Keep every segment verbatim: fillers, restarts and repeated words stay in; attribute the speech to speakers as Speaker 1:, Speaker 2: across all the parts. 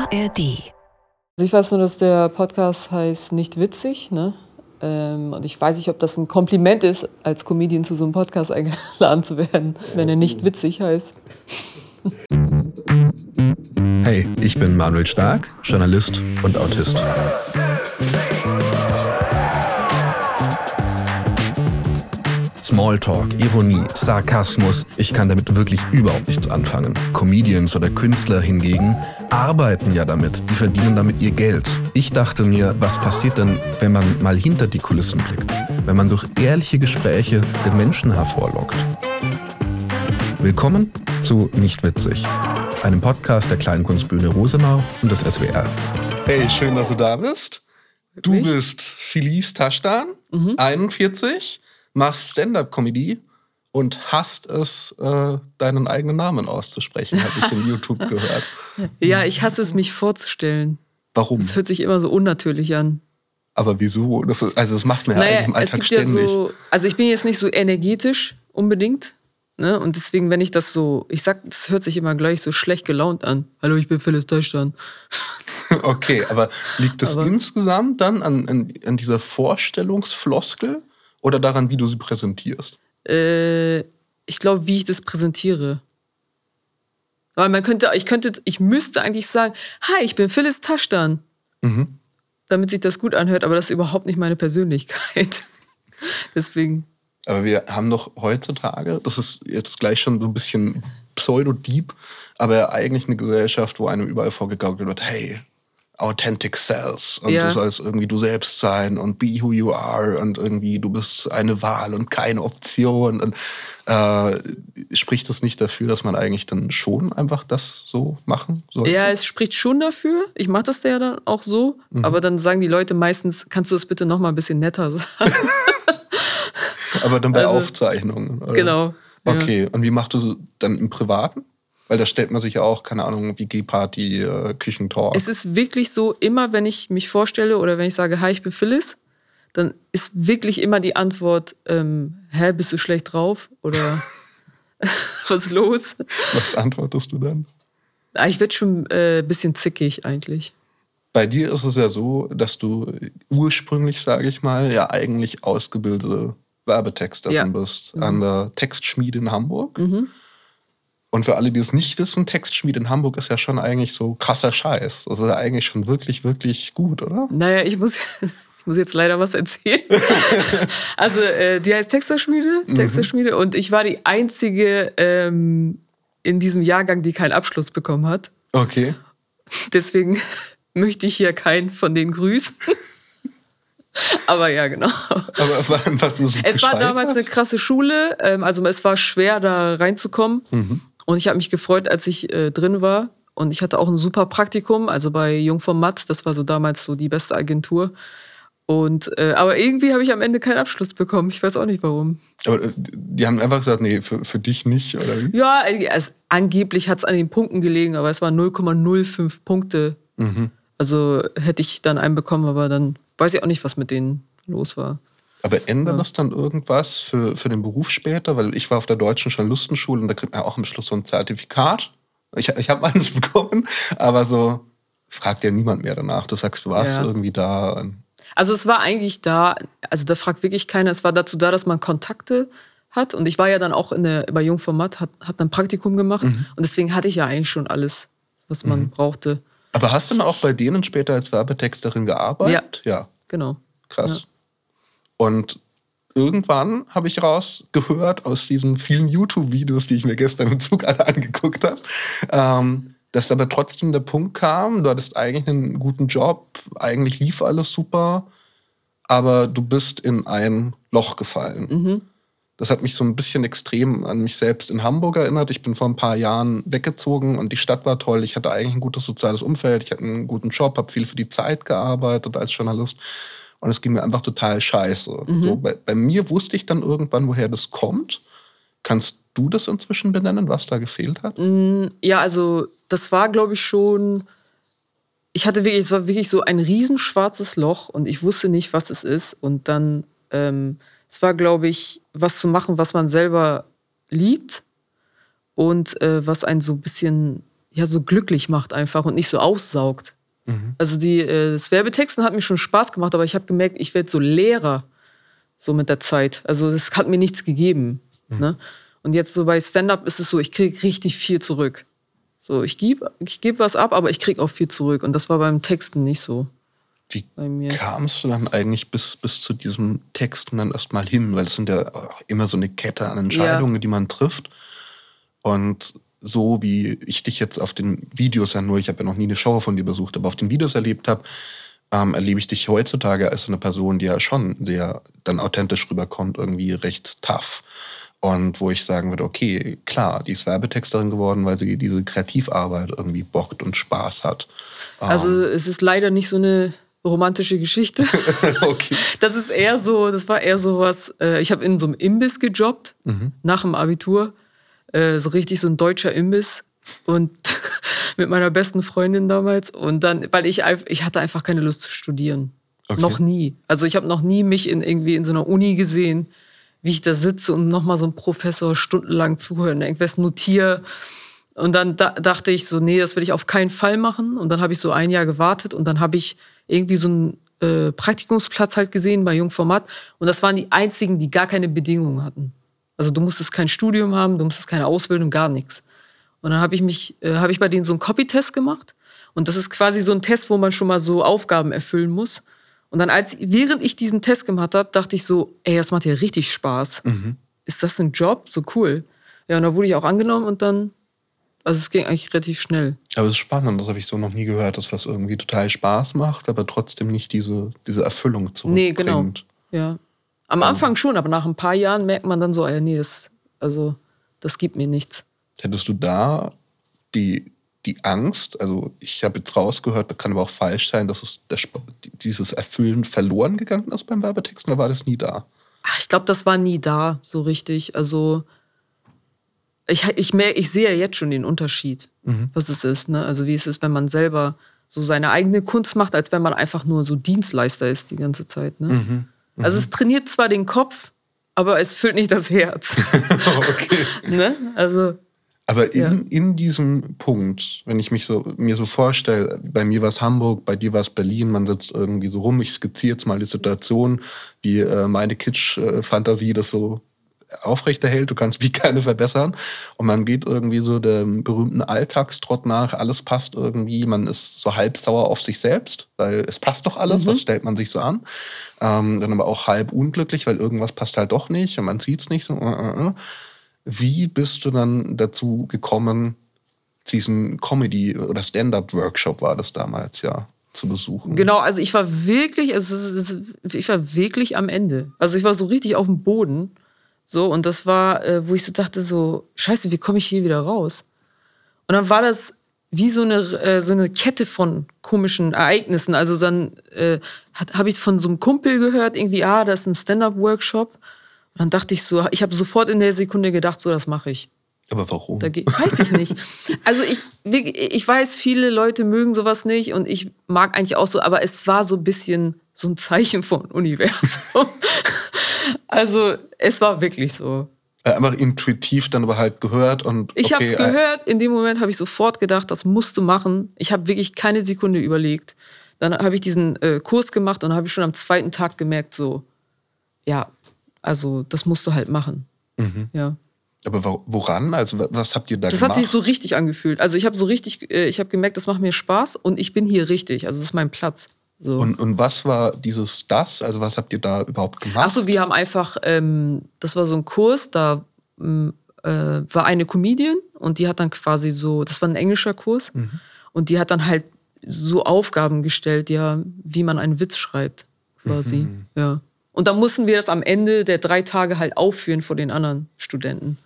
Speaker 1: A R D.
Speaker 2: Also ich weiß nur, dass der Podcast heißt Nicht witzig, ne? Ähm, und ich weiß nicht, ob das ein Kompliment ist, als Comedian zu so einem Podcast eingeladen zu werden, wenn er nicht witzig heißt.
Speaker 3: Hey, ich bin Manuel Stark, Journalist und Autist. Smalltalk, Ironie, Sarkasmus, ich kann damit wirklich überhaupt nichts anfangen. Comedians oder Künstler hingegen arbeiten ja damit, die verdienen damit ihr Geld. Ich dachte mir, was passiert denn, wenn man mal hinter die Kulissen blickt? Wenn man durch ehrliche Gespräche den Menschen hervorlockt? Willkommen zu Nicht witzig, einem Podcast der Kleinkunstbühne Rosenau und des S W R. Hey, schön, dass du da bist. Du bist Felice Taschdan, mhm. einundvierzig, machst Stand-up-Comedy und hasst es, äh, deinen eigenen Namen auszusprechen, habe ich in YouTube gehört.
Speaker 2: Ja, ich hasse es, mich vorzustellen.
Speaker 3: Warum?
Speaker 2: Das hört sich immer so unnatürlich an.
Speaker 3: Aber wieso? Das ist, also das macht man ja
Speaker 2: naja,
Speaker 3: eigentlich im Alltag
Speaker 2: es gibt
Speaker 3: ständig.
Speaker 2: Ja so, also ich bin jetzt nicht so energetisch unbedingt. Ne? Und deswegen, wenn ich das so, ich sag, das hört sich immer gleich so schlecht gelaunt an. Hallo, ich bin Felice Taschdan.
Speaker 3: Okay, aber liegt das
Speaker 2: aber
Speaker 3: insgesamt dann an, an, an dieser Vorstellungsfloskel oder daran, wie du sie präsentierst?
Speaker 2: Äh, ich glaube, wie ich das präsentiere. Weil man könnte, ich könnte, ich müsste eigentlich sagen, hi, ich bin Felice Taschdan. Mhm. Damit sich das gut anhört, aber das ist überhaupt nicht meine Persönlichkeit. Deswegen.
Speaker 3: Aber wir haben doch heutzutage, das ist jetzt gleich schon so ein bisschen pseudo-deep, aber eigentlich eine Gesellschaft, wo einem überall vorgegaukelt wird, hey, authentic selves und
Speaker 2: ja.
Speaker 3: du sollst irgendwie du selbst sein und be who you are und irgendwie du bist eine Wahl und keine Option. Und äh, spricht das nicht dafür, dass man eigentlich dann schon einfach das so machen sollte?
Speaker 2: Ja, es spricht schon dafür. Ich mache das ja dann auch so, mhm. aber dann sagen die Leute meistens, kannst du das bitte noch mal ein bisschen netter sagen?
Speaker 3: Aber dann bei
Speaker 2: also,
Speaker 3: Aufzeichnungen, oder?
Speaker 2: Genau.
Speaker 3: Okay,
Speaker 2: ja.
Speaker 3: Und wie machst du dann im Privaten? Weil da stellt man sich ja auch, keine Ahnung, W G-Party, äh, Küchentalk.
Speaker 2: Es ist wirklich so, immer wenn ich mich vorstelle oder wenn ich sage, hi, ich bin Felice, dann ist wirklich immer die Antwort, ähm, hä, bist du schlecht drauf? Oder was ist los?
Speaker 3: Was antwortest du dann?
Speaker 2: Ich werde schon ein äh, bisschen zickig eigentlich.
Speaker 3: Bei dir ist es ja so, dass du ursprünglich, sage ich mal, ja eigentlich ausgebildete Werbetexterin ja. bist mhm. an der Textschmiede in Hamburg. Mhm. Und für alle, die es nicht wissen, Textschmiede in Hamburg ist ja schon eigentlich so krasser Scheiß. Das ist ja eigentlich schon wirklich, wirklich gut, oder?
Speaker 2: Naja, ich muss, ich muss jetzt leider was erzählen. Also äh, die heißt Texterschmiede, Texterschmiede mhm. und ich war die einzige ähm, in diesem Jahrgang, die keinen Abschluss bekommen hat.
Speaker 3: Okay. Deswegen
Speaker 2: möchte ich hier keinen von denen grüßen. Aber ja, genau.
Speaker 3: Aber was ist
Speaker 2: es war damals eine krasse Schule, also es war schwer, da reinzukommen. Mhm. Und ich habe mich gefreut, als ich äh, drin war. Und ich hatte auch ein super Praktikum, also bei Jung vom Matt, das war so damals so die beste Agentur. Und, äh, aber irgendwie habe ich am Ende keinen Abschluss bekommen. Ich weiß auch nicht, warum.
Speaker 3: Aber die haben einfach gesagt, nee, für, für dich nicht, oder wie?
Speaker 2: Ja, es, angeblich hat es an den Punkten gelegen, aber es waren null Komma null fünf Punkte. Mhm. Also hätte ich dann einen bekommen, aber dann weiß ich auch nicht, was mit denen los war.
Speaker 3: Aber ändert
Speaker 2: ja.
Speaker 3: das dann irgendwas für, für den Beruf später? Weil ich war auf der Deutschen Journalistenschule und da kriegt man ja auch am Schluss so ein Zertifikat. Ich, ich habe eines bekommen, aber so fragt ja niemand mehr danach. Du sagst, du warst ja. irgendwie da.
Speaker 2: Also es war eigentlich da, also da fragt wirklich keiner. Es war dazu da, dass man Kontakte hat. Und ich war ja dann auch in der, bei Jung vom Matt, hat, hat ein Praktikum gemacht. Mhm. Und deswegen hatte ich ja eigentlich schon alles, was man mhm. brauchte.
Speaker 3: Aber hast du dann auch bei denen später als Werbetexterin gearbeitet?
Speaker 2: Ja,
Speaker 3: ja.
Speaker 2: genau.
Speaker 3: Krass. Ja. Und irgendwann habe ich rausgehört aus diesen vielen YouTube-Videos, die ich mir gestern im Zug alle angeguckt habe, ähm, dass aber trotzdem der Punkt kam, du hattest eigentlich einen guten Job, eigentlich lief alles super, aber du bist in ein Loch gefallen. Mhm. Das hat mich so ein bisschen extrem an mich selbst in Hamburg erinnert. Ich bin vor ein paar Jahren weggezogen und die Stadt war toll. Ich hatte eigentlich ein gutes soziales Umfeld, ich hatte einen guten Job, habe viel für die Zeit gearbeitet als Journalist. Und es ging mir einfach total scheiße. Mhm. So, bei, bei mir wusste ich dann irgendwann, woher das kommt. Kannst du das inzwischen benennen, was da gefehlt hat?
Speaker 2: Ja, also das war, glaube ich, schon... Ich hatte wirklich, es war wirklich so ein riesenschwarzes Loch und ich wusste nicht, was es ist. Und dann, ähm, es war, glaube ich, was zu machen, was man selber liebt und äh, was einen so ein bisschen ja, so glücklich macht einfach und nicht so aussaugt. Mhm. Also die, äh, das Werbetexten hat mir schon Spaß gemacht, aber ich habe gemerkt, ich werde so leerer so mit der Zeit. Also das hat mir nichts gegeben. Mhm. Ne? Und jetzt so bei Stand-Up ist es so, ich kriege richtig viel zurück. So, ich gebe ich geb was ab, aber ich kriege auch viel zurück. Und das war beim Texten nicht so.
Speaker 3: Wie kamst du dann eigentlich bis, bis zu diesem Texten dann erstmal hin? Weil es sind ja immer so eine Kette an Entscheidungen, ja. die man trifft. Und so wie ich dich jetzt auf den Videos ja nur, ich habe ja noch nie eine Show von dir besucht, aber auf den Videos erlebt habe, ähm, erlebe ich dich heutzutage als eine Person, die ja schon sehr dann authentisch rüberkommt, irgendwie recht tough. Und wo ich sagen würde, okay, klar, die ist Werbetexterin geworden, weil sie diese Kreativarbeit irgendwie bockt und Spaß hat.
Speaker 2: Also ähm. es ist leider nicht so eine romantische Geschichte. Okay. Das ist eher so, das war eher so was, äh, ich habe in so einem Imbiss gejobbt, mhm. nach dem Abitur. Äh, so richtig so ein deutscher Imbiss. Und mit meiner besten Freundin damals. Und dann, weil ich, ich hatte einfach keine Lust zu studieren. Okay. Noch nie. Also ich habe noch nie mich in, irgendwie in so einer Uni gesehen, wie ich da sitze und nochmal so ein Professor stundenlang zuhören, irgendwas notiere. Und dann da, dachte ich so, nee, das will ich auf keinen Fall machen. Und dann habe ich so ein Jahr gewartet und dann habe ich irgendwie so einen äh, Praktikumsplatz halt gesehen bei Jungformat. Und das waren die einzigen, die gar keine Bedingungen hatten. Also du musstest kein Studium haben, du musstest keine Ausbildung, gar nichts. Und dann habe ich mich, äh, habe ich bei denen so einen Copy-Test gemacht. Und das ist quasi so ein Test, wo man schon mal so Aufgaben erfüllen muss. Und dann, als während ich diesen Test gemacht habe, dachte ich so, ey, das macht ja richtig Spaß. Mhm. Ist das ein Job? So cool. Ja, und da wurde ich auch angenommen und dann, also es ging eigentlich relativ schnell.
Speaker 3: Aber es ist spannend, das habe ich so noch nie gehört, dass was irgendwie total Spaß macht, aber trotzdem nicht diese, diese Erfüllung zurückbringt.
Speaker 2: Nee, genau. Ja. Am Anfang schon, aber nach ein paar Jahren merkt man dann so, ey, nee, das, also, das gibt mir nichts.
Speaker 3: Hättest du da die, die Angst, also ich habe jetzt rausgehört, das kann aber auch falsch sein, dass es der, dieses Erfüllen verloren gegangen ist beim Werbetexten, oder war das nie da?
Speaker 2: Ach, ich glaube, das war nie da, so richtig. Also ich, ich, merke, ich sehe ja jetzt schon den Unterschied, mhm. was es ist. Ne? Also wie es ist, wenn man selber so seine eigene Kunst macht, als wenn man einfach nur so Dienstleister ist die ganze Zeit. Ne? Mhm. Mhm. Also es trainiert zwar den Kopf, aber es füllt nicht das Herz.
Speaker 3: Okay.
Speaker 2: Ne? Also,
Speaker 3: aber in,
Speaker 2: ja.
Speaker 3: in diesem Punkt, wenn ich mich so, mir so vorstelle, bei mir war es Hamburg, bei dir war es Berlin, man sitzt irgendwie so rum, ich skizziere jetzt mal die Situation, die äh, meine Kitsch-Fantasie das so aufrechterhält, du kannst wie keine verbessern und man geht irgendwie so dem berühmten Alltagstrott nach, alles passt irgendwie, man ist so halb sauer auf sich selbst, weil es passt doch alles, mhm. was stellt man sich so an, ähm, dann aber auch halb unglücklich, weil irgendwas passt halt doch nicht und man sieht's nicht so. Uh, uh, uh. Wie bist du dann dazu gekommen, diesen Comedy- oder Stand-Up-Workshop war das damals, ja, zu besuchen?
Speaker 2: Genau, also ich war wirklich, also ich war wirklich am Ende. Also ich war so richtig auf dem Boden. So, und das war, äh, wo ich so dachte, so, scheiße, wie komme ich hier wieder raus? Und dann war das wie so eine, äh, so eine Kette von komischen Ereignissen. Also dann äh, habe ich von so einem Kumpel gehört, irgendwie, ah, das ist ein Stand-Up-Workshop. Und dann dachte ich so, ich habe sofort in der Sekunde gedacht, so, das mache ich.
Speaker 3: Aber warum?
Speaker 2: Da ge- weiß ich nicht. Also ich, ich weiß, viele Leute mögen sowas nicht und ich mag eigentlich auch so, aber es war so ein bisschen so ein Zeichen vom Universum. Also es war wirklich so.
Speaker 3: Einfach intuitiv dann aber halt gehört und
Speaker 2: ich
Speaker 3: okay,
Speaker 2: habe es gehört, in dem Moment habe ich sofort gedacht, das musst du machen. Ich habe wirklich keine Sekunde überlegt. Dann habe ich diesen äh, Kurs gemacht und habe ich schon am zweiten Tag gemerkt, so, ja, also das musst du halt machen. Mhm. Ja.
Speaker 3: Aber woran? Also was habt ihr da
Speaker 2: das
Speaker 3: gemacht?
Speaker 2: Das hat sich so richtig angefühlt. Also ich habe so richtig, äh, ich habe gemerkt, das macht mir Spaß und ich bin hier richtig. Also das ist mein Platz. So.
Speaker 3: Und, und was war dieses das? Also was habt ihr da überhaupt gemacht?
Speaker 2: Ach so, wir haben einfach, ähm, das war so ein Kurs, da ähm, äh, war eine Comedian und die hat dann quasi so, das war ein englischer Kurs mhm. und die hat dann halt so Aufgaben gestellt, ja, wie man einen Witz schreibt, quasi. Mhm. Ja. Und dann mussten wir das am Ende der drei Tage halt aufführen vor den anderen Studenten.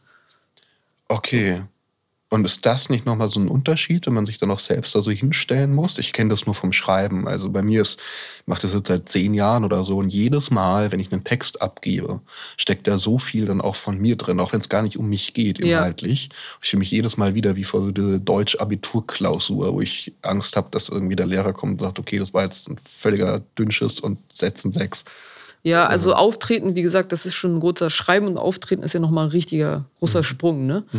Speaker 3: Okay. Und ist das nicht nochmal so ein Unterschied, wenn man sich dann auch selbst da so hinstellen muss? Ich kenne das nur vom Schreiben. Also bei mir ist, ich mache das jetzt seit zehn Jahren oder so und jedes Mal, wenn ich einen Text abgebe, steckt da so viel dann auch von mir drin, auch wenn es gar nicht um mich geht inhaltlich. Ja. Ich fühle mich jedes Mal wieder wie vor so diese Deutsch-Abitur-Klausur, wo ich Angst habe, dass irgendwie der Lehrer kommt und sagt, okay, das war jetzt ein völliger Dünnschiss und setzen sechs.
Speaker 2: Ja, also Auftreten, wie gesagt, das ist schon ein großer Schreiben und Auftreten ist ja nochmal ein richtiger großer mhm. Sprung, ne? Mhm.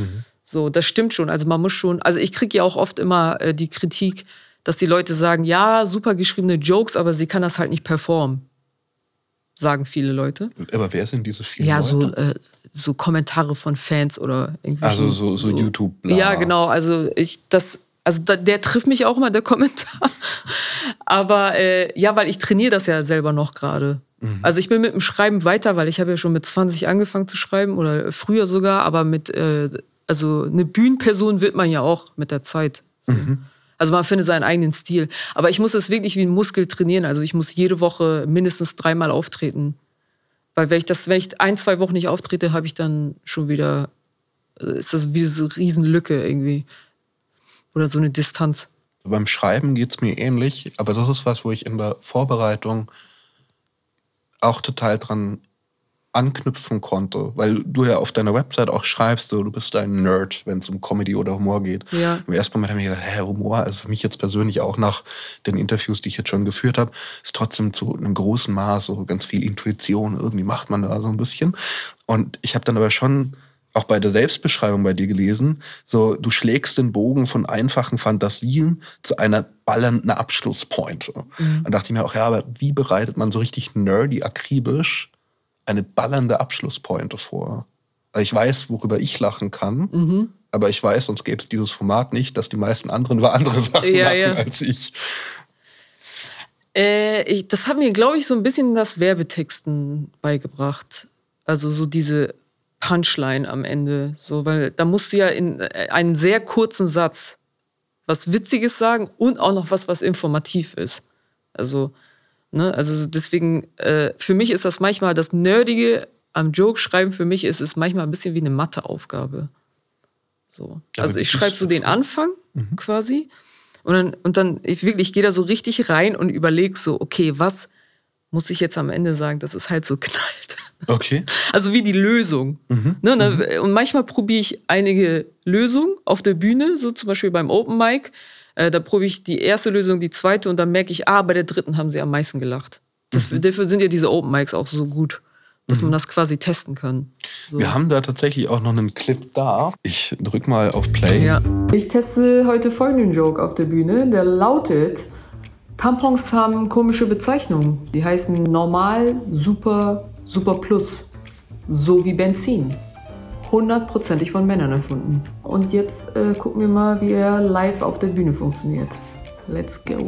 Speaker 2: So, das stimmt schon. Also man muss schon, also ich kriege ja auch oft immer äh, die Kritik, dass die Leute sagen, ja, super geschriebene Jokes, aber sie kann das halt nicht performen. Sagen viele Leute.
Speaker 3: Aber wer sind diese vielen
Speaker 2: ja,
Speaker 3: Leute?
Speaker 2: so, äh, so Kommentare von Fans oder irgendwie.
Speaker 3: Also so, so, so YouTube. Bla.
Speaker 2: Ja, genau. Also ich, das, also da, der trifft mich auch mal, der Kommentar. Aber äh, ja, weil ich trainiere das ja selber noch gerade. Mhm. Also ich bin mit dem Schreiben weiter, weil ich habe ja schon mit zwanzig angefangen zu schreiben oder früher sogar, aber mit, äh, also eine Bühnenperson wird man ja auch mit der Zeit.
Speaker 3: Mhm.
Speaker 2: Also man findet seinen eigenen Stil. Aber ich muss es wirklich wie ein Muskel trainieren. Also ich muss jede Woche mindestens dreimal auftreten. Weil wenn ich das, wenn ich ein, zwei Wochen nicht auftrete, habe ich dann schon wieder, ist das wie so eine Riesenlücke irgendwie. Oder so eine Distanz.
Speaker 3: Beim Schreiben geht es mir ähnlich, aber das ist was, wo ich in der Vorbereitung auch total dran anknüpfen konnte, weil du ja auf deiner Website auch schreibst, so, du bist ein Nerd, wenn es um Comedy oder Humor geht.
Speaker 2: Ja.
Speaker 3: Im ersten Moment habe ich gedacht, hä, Humor, also für mich jetzt persönlich auch nach den Interviews, die ich jetzt schon geführt habe, ist trotzdem zu einem großen Maß so ganz viel Intuition, irgendwie macht man da so ein bisschen. Und ich habe dann aber schon auch bei der Selbstbeschreibung bei dir gelesen, so, du schlägst den Bogen von einfachen Fantasien zu einer ballernden Abschlusspointe. Mhm. Und dachte ich mir auch, ja, aber wie bereitet man so richtig nerdy, akribisch eine ballernde Abschlusspointe vor? Also ich weiß, worüber ich lachen kann, mhm. aber ich weiß, sonst gäbe es dieses Format nicht, dass die meisten anderen über andere Sachen
Speaker 2: ja,
Speaker 3: lachen
Speaker 2: ja.
Speaker 3: als ich.
Speaker 2: Äh, ich. Das hat mir, glaube ich, so ein bisschen das Werbetexten beigebracht. Also so diese Punchline am Ende. So, weil da musst du ja in einen sehr kurzen Satz was Witziges sagen und auch noch was, was informativ ist. Also Ne? Also deswegen, äh, für mich ist das manchmal das Nerdige am Joke-Schreiben, für mich ist es manchmal ein bisschen wie eine Matheaufgabe. So. Also ich schreibe so den Anfang mhm. quasi und dann, und dann ich wirklich, ich gehe da so richtig rein und überlege so, okay, was muss ich jetzt am Ende sagen, dass es halt so knallt.
Speaker 3: Okay.
Speaker 2: Also wie die Lösung. Mhm. Ne? Mhm. Und manchmal probiere ich einige Lösungen auf der Bühne, so zum Beispiel beim Open Mic. Da probiere ich die erste Lösung, die zweite und dann merke ich, ah, bei der dritten haben sie am meisten gelacht. Das, mhm. Dafür sind ja diese Open Mics auch so gut, dass mhm. man das quasi testen kann. So.
Speaker 3: Wir haben da tatsächlich auch noch einen Clip da. Ich drück mal auf Play.
Speaker 2: Ja. Ich teste heute folgenden Joke auf der Bühne, der lautet: Tampons haben komische Bezeichnungen. Die heißen normal, super, super plus. So wie Benzin. hundertprozentig von Männern erfunden. Und jetzt äh, gucken wir mal, wie er live auf der Bühne funktioniert. Let's go.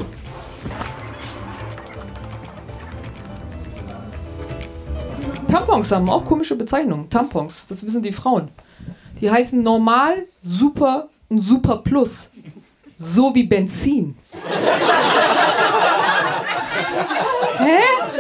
Speaker 2: Tampons haben auch komische Bezeichnungen. Tampons, das wissen die Frauen. Die heißen normal, super und super plus. So wie Benzin. Hä?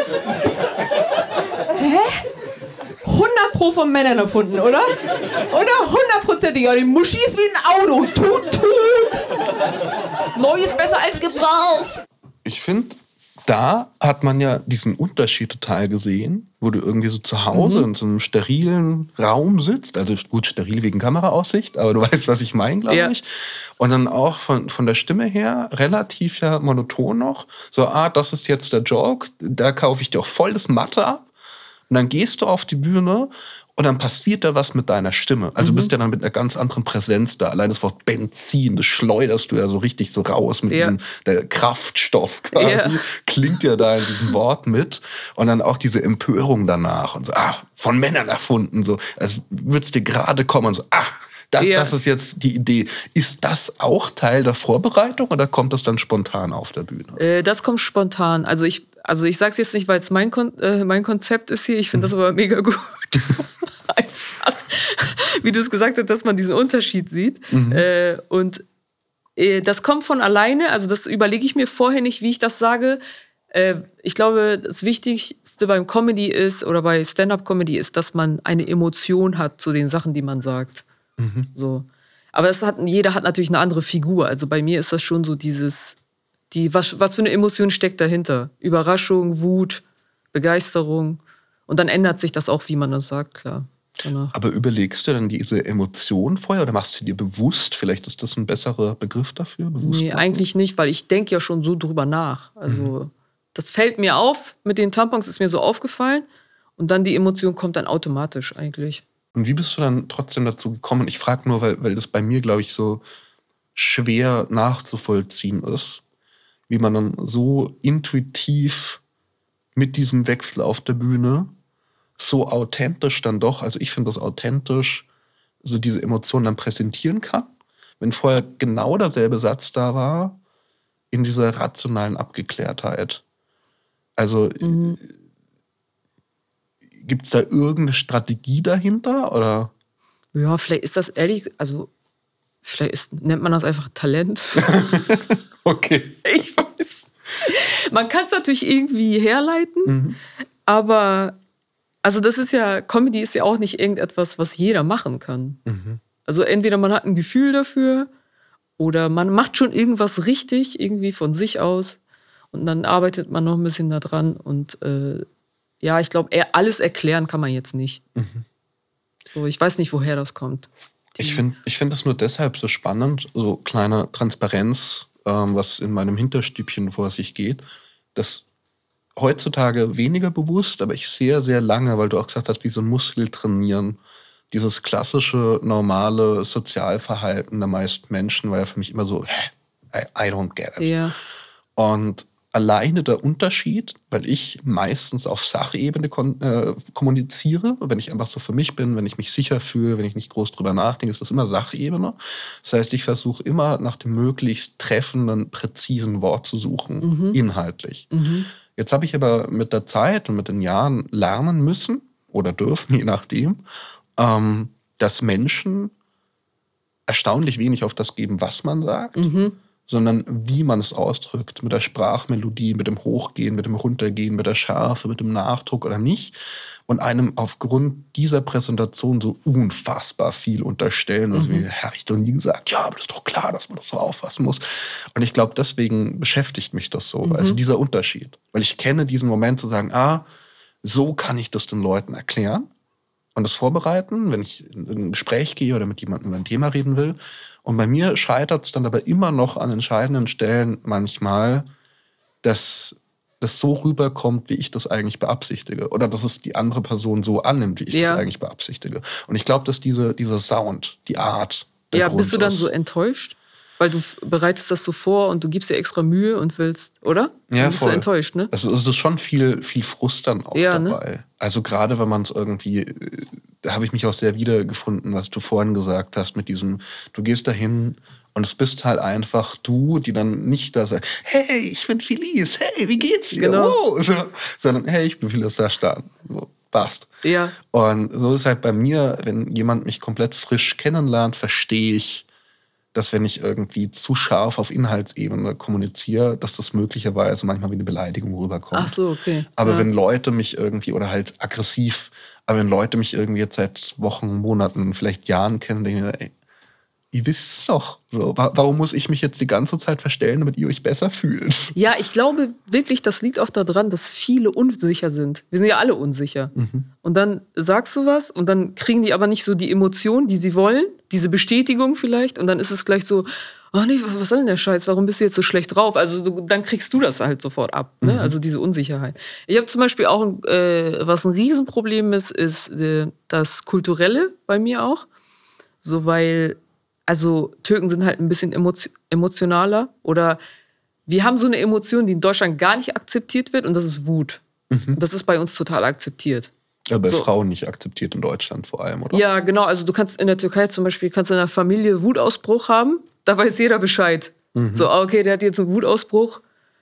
Speaker 2: Hä? hundert Pro von Männern erfunden, oder? Oder hundertprozentig. Ja, die Muschi ist wie ein Auto. Tut, tut. Neu ist besser als gebraucht.
Speaker 3: Ich finde, da hat man ja diesen Unterschied total gesehen, wo du irgendwie so zu Hause mhm. in so einem sterilen Raum sitzt. Also gut, steril wegen Kameraaussicht, aber du weißt, was ich meine, glaube ja. ich. Und dann auch von, von der Stimme her relativ ja monoton noch. So, ah, das ist jetzt der Joke, da kaufe ich dir auch voll das Mathe ab. Und dann gehst du auf die Bühne und dann passiert da was mit deiner Stimme. Also mhm. bist ja dann mit einer ganz anderen Präsenz da. Allein das Wort Benzin, das schleuderst du ja so richtig so raus mit ja. diesem der Kraftstoff quasi. Ja. Klingt ja da in diesem Wort mit. Und dann auch diese Empörung danach. Und so, ah, von Männern erfunden. So, als würdest dir gerade kommen und so, ah, das, ja. das ist jetzt die Idee. Ist das auch Teil der Vorbereitung oder kommt das dann spontan auf der Bühne?
Speaker 2: Äh, das kommt spontan. Also ich, also ich sag's jetzt nicht, weil es mein, Kon- äh, mein Konzept ist hier. Ich finde mhm. das aber mega gut. Einfach, wie du es gesagt hast, dass man diesen Unterschied sieht. Mhm. Äh, und äh, das kommt von alleine. Also das überlege ich mir vorher nicht, wie ich das sage. Äh, ich glaube, das Wichtigste beim Comedy ist oder bei Stand-up-Comedy ist, dass man eine Emotion hat zu den Sachen, die man sagt. Mhm. So. Aber das hat, jeder hat natürlich eine andere Figur. Also bei mir ist das schon so dieses, die, was, was für eine Emotion steckt dahinter? Überraschung, Wut, Begeisterung. Und dann ändert sich das auch, wie man das sagt, klar. Danach.
Speaker 3: Aber überlegst du dann diese Emotion vorher oder machst du dir bewusst? Vielleicht ist das ein besserer Begriff dafür? Bewusst
Speaker 2: nee,
Speaker 3: machen?
Speaker 2: Eigentlich nicht, weil ich denke ja schon so drüber nach. Also mhm. das fällt mir auf, mit den Tampons ist mir so aufgefallen und dann die Emotion kommt dann automatisch eigentlich.
Speaker 3: Und wie bist du dann trotzdem dazu gekommen? Ich frage nur, weil, weil das bei mir, glaube ich, so schwer nachzuvollziehen ist, wie man dann so intuitiv mit diesem Wechsel auf der Bühne so authentisch dann doch, also ich finde das authentisch, so diese Emotionen dann präsentieren kann, wenn vorher genau derselbe Satz da war, in dieser rationalen Abgeklärtheit. Also mhm. gibt es da irgendeine Strategie dahinter? Oder?
Speaker 2: Ja, vielleicht ist das ehrlich, also vielleicht ist, nennt man das einfach Talent.
Speaker 3: Okay.
Speaker 2: Ich weiß. Man kann es natürlich irgendwie herleiten, mhm. aber also das ist ja, Comedy ist ja auch nicht irgendetwas, was jeder machen kann. Mhm. Also entweder man hat ein Gefühl dafür oder man macht schon irgendwas richtig, irgendwie von sich aus und dann arbeitet man noch ein bisschen da dran und äh, ja, ich glaube, alles erklären kann man jetzt nicht. Mhm. So, ich weiß nicht, woher das kommt. Die
Speaker 3: ich finde ich find das nur deshalb so spannend, so kleine Transparenz, ähm, was in meinem Hinterstübchen vor sich geht, dass heutzutage weniger bewusst, aber ich sehr, sehr lange, weil du auch gesagt hast, wie so ein Muskel trainieren, dieses klassische, normale Sozialverhalten der meisten Menschen war ja für mich immer so, hä, I, I don't get it.
Speaker 2: Ja.
Speaker 3: Und alleine der Unterschied, weil ich meistens auf Sachebene kon- äh, kommuniziere, wenn ich einfach so für mich bin, wenn ich mich sicher fühle, wenn ich nicht groß drüber nachdenke, ist das immer Sachebene. Das heißt, ich versuche immer nach dem möglichst treffenden, präzisen Wort zu suchen, mhm. inhaltlich. Mhm. Jetzt habe ich aber mit der Zeit und mit den Jahren lernen müssen oder dürfen, je nachdem, ähm, dass Menschen erstaunlich wenig auf das geben, was man sagt, mhm. sondern wie man es ausdrückt, mit der Sprachmelodie, mit dem Hochgehen, mit dem Runtergehen, mit der Schärfe, mit dem Nachdruck oder nicht. Und einem aufgrund dieser Präsentation so unfassbar viel unterstellen. Also mhm. wie, habe ich doch nie gesagt, ja, aber das ist doch klar, dass man das so auffassen muss. Und ich glaube, deswegen beschäftigt mich das so, mhm. also dieser Unterschied. Weil ich kenne diesen Moment zu sagen, ah, so kann ich das den Leuten erklären und das vorbereiten, wenn ich in ein Gespräch gehe oder mit jemandem über ein Thema reden will. Und bei mir scheitert es dann aber immer noch an entscheidenden Stellen manchmal, dass das so rüberkommt, wie ich das eigentlich beabsichtige. Oder dass es die andere Person so annimmt, wie ich ja. das eigentlich beabsichtige. Und ich glaube, dass diese, dieser Sound, die Art, der
Speaker 2: Ja,
Speaker 3: Grund
Speaker 2: bist du dann
Speaker 3: ist.
Speaker 2: so enttäuscht? Weil du bereitest das so vor und du gibst dir extra Mühe und willst, oder?
Speaker 3: Ja,
Speaker 2: dann bist
Speaker 3: voll.
Speaker 2: du enttäuscht, ne?
Speaker 3: Also es ist schon viel, viel Frust dann auch
Speaker 2: ja,
Speaker 3: dabei. Ne? Also gerade wenn man es irgendwie, da habe ich mich auch sehr wiedergefunden, was du vorhin gesagt hast, mit diesem, du gehst dahin und es bist halt einfach du, die dann nicht da sagt, hey, ich bin Felice, hey, wie geht's dir?
Speaker 2: Genau.
Speaker 3: Oh, so, sondern hey, ich bin Felice, da starten. So, passt.
Speaker 2: Ja.
Speaker 3: Und so ist halt bei mir, wenn jemand mich komplett frisch kennenlernt, verstehe ich, dass wenn ich irgendwie zu scharf auf Inhaltsebene kommuniziere, dass das möglicherweise manchmal wie eine Beleidigung rüberkommt.
Speaker 2: Ach so, okay.
Speaker 3: Aber
Speaker 2: ja.
Speaker 3: wenn Leute mich irgendwie, oder halt aggressiv, aber wenn Leute mich irgendwie jetzt seit Wochen, Monaten, vielleicht Jahren kennen, denke ich, ey, ihr wisst es doch. So, warum muss ich mich jetzt die ganze Zeit verstellen, damit ihr euch besser fühlt?
Speaker 2: Ja, ich glaube wirklich, das liegt auch daran, dass viele unsicher sind. Wir sind ja alle unsicher. Mhm. Und dann sagst du was und dann kriegen die aber nicht so die Emotion, die sie wollen, diese Bestätigung vielleicht. Und dann ist es gleich so, oh nee, was soll denn der Scheiß? Warum bist du jetzt so schlecht drauf? Also du, dann kriegst du das halt sofort ab. Ne? Mhm. Also diese Unsicherheit. Ich habe zum Beispiel auch, äh, was ein Riesenproblem ist, ist äh, das Kulturelle bei mir auch. So, weil Also Türken sind halt ein bisschen emotionaler oder wir haben so eine Emotion, die in Deutschland gar nicht akzeptiert wird und das ist Wut. Mhm. Das ist bei uns total akzeptiert.
Speaker 3: Ja, bei
Speaker 2: so.
Speaker 3: Frauen nicht akzeptiert in Deutschland vor allem, oder?
Speaker 2: Ja, genau. Also du kannst in der Türkei zum Beispiel, kannst in der Familie Wutausbruch haben, da weiß jeder Bescheid. Mhm. So, okay, der hat jetzt einen Wutausbruch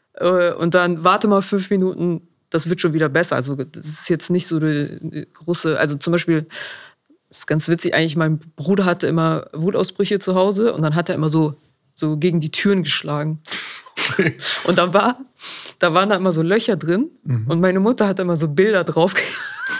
Speaker 2: und dann warte mal fünf Minuten, das wird schon wieder besser. Also das ist jetzt nicht so eine große, also zum Beispiel das ist ganz witzig, eigentlich mein Bruder hatte immer Wutausbrüche zu Hause und dann hat er immer so, so gegen die Türen geschlagen. Und da, war, da waren da immer so Löcher drin mhm. und meine Mutter hat immer so Bilder drauf ge-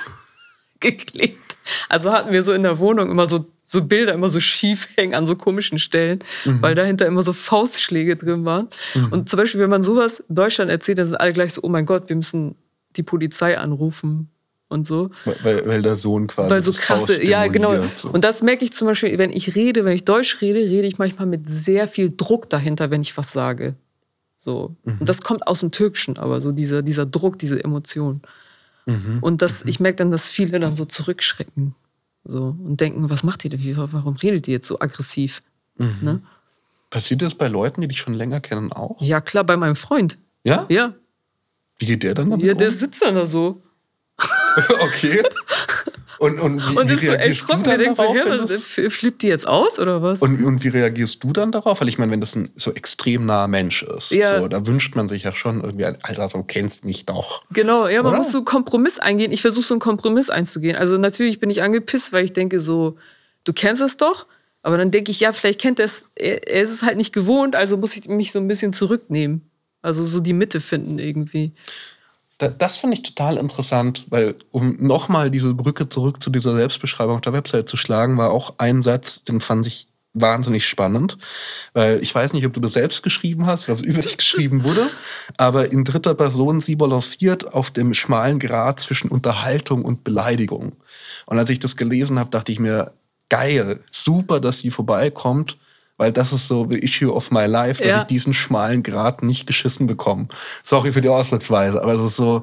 Speaker 2: geklebt. Also hatten wir so in der Wohnung immer so, so Bilder immer so schief hängen an so komischen Stellen, mhm. weil dahinter immer so Faustschläge drin waren. Mhm. Und zum Beispiel, wenn man sowas in Deutschland erzählt, dann sind alle gleich so, oh mein Gott, wir müssen die Polizei anrufen. Und so.
Speaker 3: Weil, weil der Sohn quasi
Speaker 2: weil so krasse, ja genau.
Speaker 3: So.
Speaker 2: Und das merke ich zum Beispiel, wenn ich rede, wenn ich Deutsch rede, rede ich manchmal mit sehr viel Druck dahinter, wenn ich was sage. So. Mhm. Und das kommt aus dem Türkischen, aber so dieser, dieser Druck, diese Emotion. Mhm. Und das, mhm. ich merke dann, dass viele dann so zurückschrecken. So, und denken, was macht ihr denn? Wie, warum redet ihr jetzt so aggressiv?
Speaker 3: Mhm.
Speaker 2: Ne?
Speaker 3: Passiert das bei Leuten, die dich schon länger kennen, auch?
Speaker 2: Ja, klar, bei meinem Freund.
Speaker 3: Ja?
Speaker 2: Ja.
Speaker 3: Wie geht der dann damit
Speaker 2: Ja, der
Speaker 3: um?
Speaker 2: sitzt dann da so.
Speaker 3: Okay. Und, und wie,
Speaker 2: Und
Speaker 3: wie
Speaker 2: ist so
Speaker 3: reagierst
Speaker 2: erschrocken,
Speaker 3: du
Speaker 2: der
Speaker 3: dann
Speaker 2: denkt so,
Speaker 3: darauf?
Speaker 2: ja,
Speaker 3: wenn
Speaker 2: was,
Speaker 3: das-
Speaker 2: flippt die jetzt aus oder was?
Speaker 3: Und, und wie reagierst du dann darauf? Weil ich meine, wenn das ein so extrem naher Mensch ist,
Speaker 2: Ja.
Speaker 3: so, da wünscht man sich ja schon irgendwie, Alter, so kennst mich doch.
Speaker 2: Genau, ja, man
Speaker 3: Oder?
Speaker 2: muss so einen Kompromiss eingehen. Ich versuche so einen Kompromiss einzugehen. Also natürlich bin ich angepisst, weil ich denke so, du kennst es doch. Aber dann denke ich, ja, vielleicht kennt er es, er, er ist es halt nicht gewohnt, also muss ich mich so ein bisschen zurücknehmen. Also so die Mitte finden irgendwie.
Speaker 3: Da, das finde ich total interessant, weil um nochmal diese Brücke zurück zu dieser Selbstbeschreibung auf der Website zu schlagen, war auch ein Satz, den fand ich wahnsinnig spannend, weil ich weiß nicht, ob du das selbst geschrieben hast oder ob es über dich geschrieben wurde, aber in dritter Person, sie balanciert auf dem schmalen Grat zwischen Unterhaltung und Beleidigung. Und als ich das gelesen habe, dachte ich mir, geil, super, dass sie vorbeikommt, weil das ist so the issue of my life, dass
Speaker 2: Ja.
Speaker 3: ich diesen schmalen Grat nicht geschissen bekomme. Sorry für die Ausdrucksweise, aber es ist so,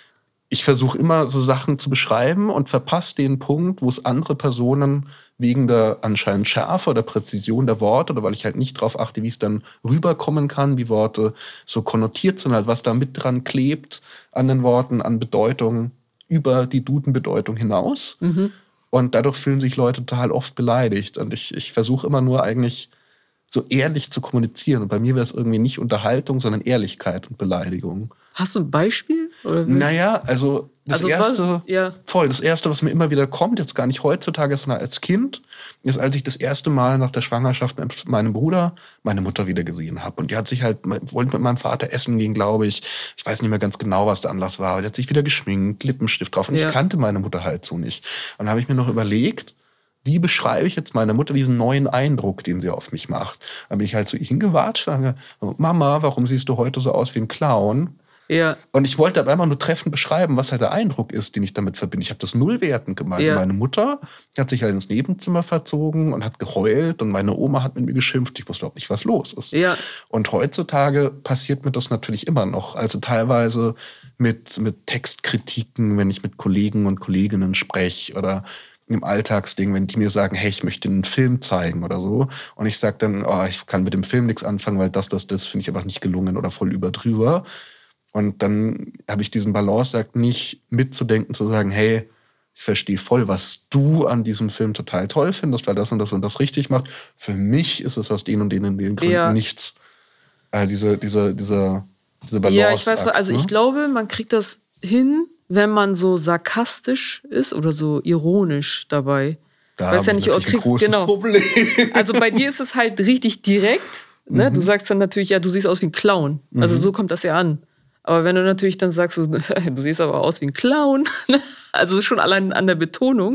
Speaker 3: ich versuche immer so Sachen zu beschreiben und verpasse den Punkt, wo es andere Personen wegen der anscheinend Schärfe oder Präzision der Worte oder weil ich halt nicht drauf achte, wie es dann rüberkommen kann, wie Worte so konnotiert sind, halt was da mit dran klebt an den Worten, an Bedeutung über die Duden-Bedeutung hinaus.
Speaker 2: Mhm.
Speaker 3: Und dadurch fühlen sich Leute total oft beleidigt. Und ich, ich versuche immer nur eigentlich so ehrlich zu kommunizieren. Und bei mir wäre es irgendwie nicht Unterhaltung, sondern Ehrlichkeit und Beleidigung.
Speaker 2: Hast du ein Beispiel? Oder wie?
Speaker 3: Naja, also das
Speaker 2: Also
Speaker 3: erste,
Speaker 2: was- ja.
Speaker 3: voll, das erste, was mir immer wieder kommt, jetzt gar nicht heutzutage, sondern als Kind, ist, als ich das erste Mal nach der Schwangerschaft mit meinem Bruder meine Mutter wieder gesehen habe. Und die hat sich halt, wollte mit meinem Vater essen gehen, glaube ich. Ich weiß nicht mehr ganz genau, was der Anlass war. Aber die hat sich wieder geschminkt, Lippenstift drauf. Und
Speaker 2: Ja.
Speaker 3: ich kannte meine Mutter halt so nicht. Und dann habe ich mir noch überlegt, wie beschreibe ich jetzt meiner Mutter diesen neuen Eindruck, den sie auf mich macht? Dann bin ich halt zu ihr hingewatscht und habe gesagt, Mama, warum siehst du heute so aus wie ein Clown?
Speaker 2: Ja.
Speaker 3: Und ich wollte aber einfach nur treffend beschreiben, was halt der Eindruck ist, den ich damit verbinde. Ich habe das nullwertend gemeint.
Speaker 2: Ja.
Speaker 3: Meine Mutter hat sich halt ins Nebenzimmer verzogen und hat geheult und meine Oma hat mit mir geschimpft. Ich wusste überhaupt nicht, was los ist.
Speaker 2: Ja.
Speaker 3: Und heutzutage passiert mir das natürlich immer noch. Also teilweise mit, mit Textkritiken, wenn ich mit Kollegen und Kolleginnen spreche oder im Alltagsding, wenn die mir sagen, hey, ich möchte einen Film zeigen oder so. Und ich sage dann, oh, ich kann mit dem Film nichts anfangen, weil das, das, das finde ich einfach nicht gelungen oder voll überdrüber. Und dann habe ich diesen Balanceakt nicht mitzudenken, zu sagen, hey, ich verstehe voll, was du an diesem Film total toll findest, weil das und das und das richtig macht. Für mich ist es aus den und den und den Gründen
Speaker 2: Ja.
Speaker 3: nichts. Äh, diese, diese, diese, diese Balance.
Speaker 2: Ja, ich weiß, also
Speaker 3: ne?
Speaker 2: ich glaube, man kriegt das hin, wenn man so sarkastisch ist oder so ironisch dabei.
Speaker 3: Da
Speaker 2: weiß ja
Speaker 3: habe
Speaker 2: nicht,
Speaker 3: ich
Speaker 2: oh,
Speaker 3: natürlich ein
Speaker 2: kriegst-
Speaker 3: großes
Speaker 2: genau.
Speaker 3: Problem.
Speaker 2: Also bei dir ist es halt richtig direkt. Ne? Du sagst dann natürlich, ja, du siehst aus wie ein Clown. Also so kommt das ja an. Aber wenn du natürlich dann sagst, so, du siehst aber aus wie ein Clown, also schon allein an der Betonung,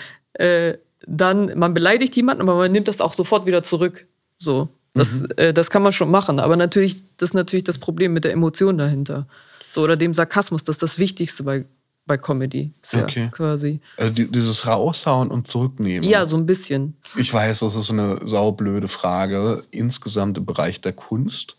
Speaker 2: äh, dann, man beleidigt jemanden, aber man nimmt das auch sofort wieder zurück. So. Das,
Speaker 3: Mhm.
Speaker 2: äh, das kann man schon machen. Aber natürlich, das ist natürlich das Problem mit der Emotion dahinter. So, oder dem Sarkasmus, das ist das Wichtigste bei, bei Comedy. Ist ja
Speaker 3: Okay.
Speaker 2: quasi.
Speaker 3: Also die, dieses Raushauen und Zurücknehmen.
Speaker 2: Ja, so ein bisschen.
Speaker 3: Ich weiß, das ist so eine saublöde Frage insgesamt im Bereich der Kunst.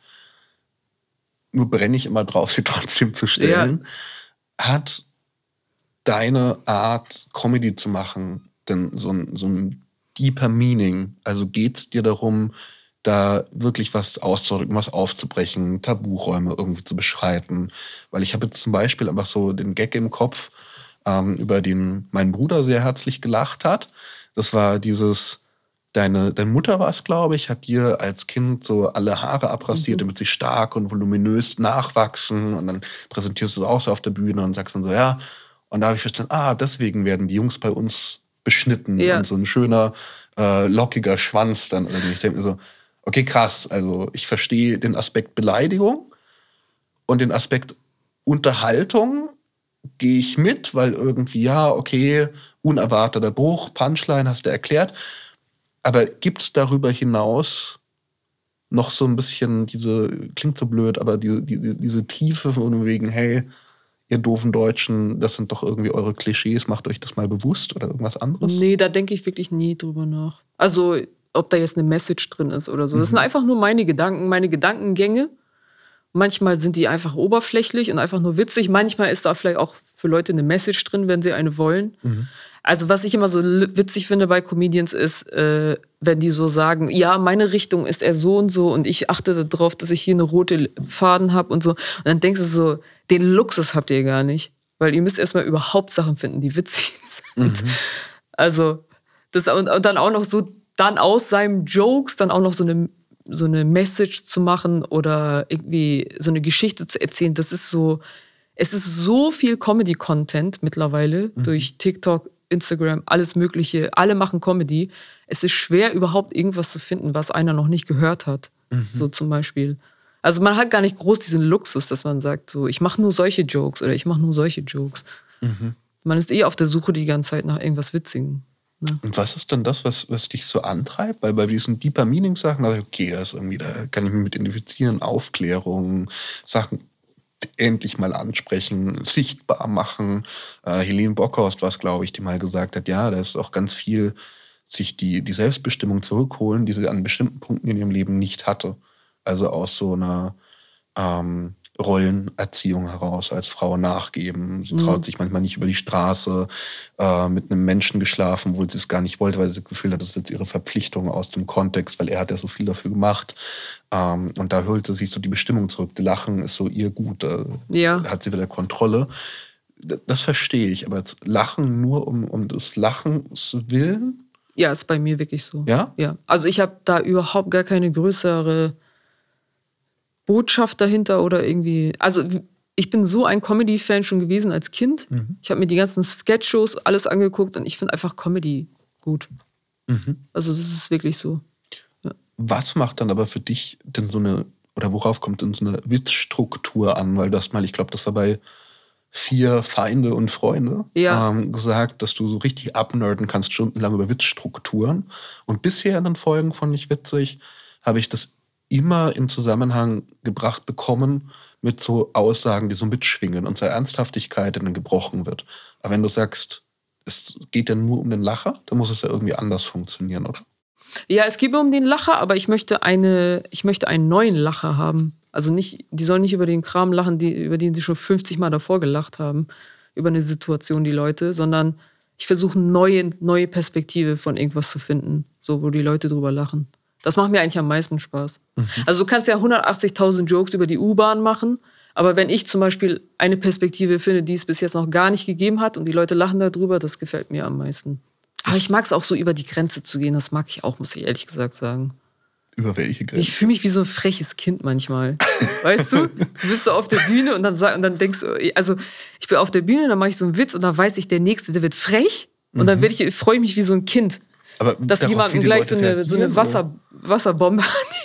Speaker 3: Nur brenne ich immer drauf, sie trotzdem zu stellen. Hat deine Art, Comedy zu machen, denn so ein, so ein deeper Meaning? Also geht es dir darum, da wirklich was auszudrücken, was aufzubrechen, Taburäume irgendwie zu beschreiten? Weil ich habe jetzt zum Beispiel einfach so den Gag im Kopf, ähm, über den mein Bruder sehr herzlich gelacht hat. Das war dieses, deine, deine Mutter war es, glaube ich, hat dir als Kind so alle Haare abrasiert, damit sie stark und voluminös nachwachsen. Und dann präsentierst du es auch so auf der Bühne und sagst dann so, ja. Und da habe ich verstanden, ah, deswegen werden die Jungs bei uns beschnitten.
Speaker 2: Ja.
Speaker 3: Und so ein schöner, äh, lockiger Schwanz dann. Und ich denke mir so, okay, krass. Also ich verstehe den Aspekt Beleidigung und den Aspekt Unterhaltung gehe ich mit, weil irgendwie, ja, okay, unerwarteter Bruch, Punchline, hast du erklärt. Aber gibt es darüber hinaus noch so ein bisschen diese, klingt so blöd, aber die, die, diese Tiefe von wegen, hey, ihr doofen Deutschen, das sind doch irgendwie eure Klischees, macht euch das mal bewusst oder irgendwas anderes?
Speaker 2: Nee, da denke ich wirklich nie drüber nach. Also, ob da jetzt eine Message drin ist oder so. Das sind einfach nur meine Gedanken, meine Gedankengänge. Manchmal sind die einfach oberflächlich und einfach nur witzig. Manchmal ist da vielleicht auch für Leute eine Message drin, wenn sie eine wollen. Also was ich immer so witzig finde bei Comedians ist, äh, wenn die so sagen, ja, meine Richtung ist eher so und so und ich achte darauf, dass ich hier eine rote Faden habe und so. Und dann denkst du so, den Luxus habt ihr gar nicht. Weil ihr müsst erstmal überhaupt Sachen finden, die witzig sind. Mhm. Also, das und, und dann auch noch so, dann aus seinen Jokes dann auch noch so eine, so eine Message zu machen oder irgendwie so eine Geschichte zu erzählen, das ist so, es ist so viel Comedy-Content mittlerweile mhm. durch TikTok, Instagram, alles Mögliche. Alle machen Comedy. Es ist schwer, überhaupt irgendwas zu finden, was einer noch nicht gehört hat. Mhm. So zum Beispiel. Also man hat gar nicht groß diesen Luxus, dass man sagt, so ich mache nur solche Jokes oder ich mache nur solche Jokes. Mhm. Man ist eh auf der Suche die ganze Zeit nach irgendwas Witzigen. Ne?
Speaker 3: Und was ist denn das, was, was dich so antreibt? Weil bei diesen Deeper Meaning-Sachen, also okay, das ist irgendwie, da kann ich mich mit identifizieren, Aufklärung, Sachen endlich mal ansprechen, sichtbar machen. Äh, Helene Bockhorst war es, glaube ich, die mal gesagt hat, ja, da ist auch ganz viel, sich die, die Selbstbestimmung zurückholen, die sie an bestimmten Punkten in ihrem Leben nicht hatte. Also aus so einer ähm, Rollenerziehung heraus als Frau nachgeben. Sie traut mhm. sich manchmal nicht über die Straße, äh, mit einem Menschen geschlafen, obwohl sie es gar nicht wollte, weil sie das Gefühl hat, das ist jetzt ihre Verpflichtung aus dem Kontext, weil er hat ja so viel dafür gemacht. Ähm, und da holt sie sich so die Bestimmung zurück. Lachen ist so ihr Gut, da ja. hat sie wieder Kontrolle. Das verstehe ich, aber jetzt Lachen nur um, um des Lachens willen?
Speaker 2: Ja, ist bei mir wirklich so.
Speaker 3: Ja?
Speaker 2: Ja. Also ich habe da überhaupt gar keine größere Botschaft dahinter oder irgendwie. Also ich bin so ein Comedy-Fan schon gewesen als Kind. Mhm. Ich habe mir die ganzen Sketch-Shows alles angeguckt und ich finde einfach Comedy gut. Mhm. Also das ist wirklich so. Ja.
Speaker 3: Was macht dann aber für dich denn so eine, oder worauf kommt denn so eine Witzstruktur an? Weil du hast mal, ich glaube, das war bei Vier Feinde und Freunde
Speaker 2: ja.
Speaker 3: ähm, gesagt, dass du so richtig abnerden kannst, stundenlang über Witzstrukturen. Und bisher in den Folgen von Nicht Witzig habe ich das immer in Zusammenhang gebracht bekommen mit so Aussagen, die so mitschwingen und zur Ernsthaftigkeit dann gebrochen wird. Aber wenn du sagst, es geht ja nur um den Lacher, dann muss es ja irgendwie anders funktionieren, oder?
Speaker 2: Ja, es geht mir um den Lacher, aber ich möchte eine, ich möchte einen neuen Lacher haben. Also nicht, die sollen nicht über den Kram lachen, die, über den sie schon fünfzig Mal davor gelacht haben, über eine Situation, die Leute, sondern ich versuche eine neue, neue Perspektive von irgendwas zu finden, so wo die Leute drüber lachen. Das macht mir eigentlich am meisten Spaß. Mhm. Also du kannst ja hundertachtzigtausend Jokes über die U-Bahn machen, aber wenn ich zum Beispiel eine Perspektive finde, die es bis jetzt noch gar nicht gegeben hat und die Leute lachen darüber, das gefällt mir am meisten. Aber ich mag es auch so, über die Grenze zu gehen, das mag ich auch, muss ich ehrlich gesagt sagen.
Speaker 3: Über welche Grenze?
Speaker 2: Ich fühle mich wie so ein freches Kind manchmal. Weißt du? Du bist so auf der Bühne und dann, und dann denkst du, also ich bin auf der Bühne, dann mache ich so einen Witz und dann weiß ich, der Nächste, der wird frech und mhm. dann werd ich, freue ich mich wie so ein Kind.
Speaker 3: Aber
Speaker 2: dass jemandem gleich so eine, so eine Wasser, Wasserbombe